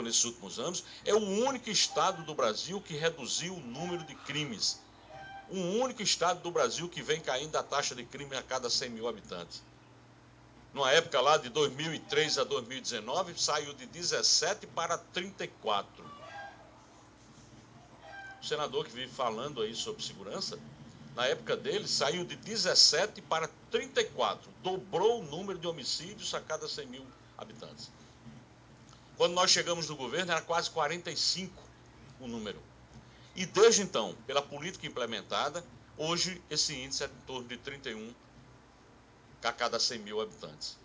nesses últimos anos, é o único estado do Brasil que reduziu o número de crimes. O único estado do Brasil que vem caindo a taxa de crime a cada 100 mil habitantes. Numa época lá de 2003 a 2019, saiu de 17 para 34. O senador que vive falando aí sobre segurança, na época dele, saiu de 17 para 34. Dobrou o número de homicídios a cada 100 mil habitantes. Quando nós chegamos no governo, era quase 45 o número. E desde então, pela política implementada, hoje esse índice é em torno de 31 a cada 100 mil habitantes.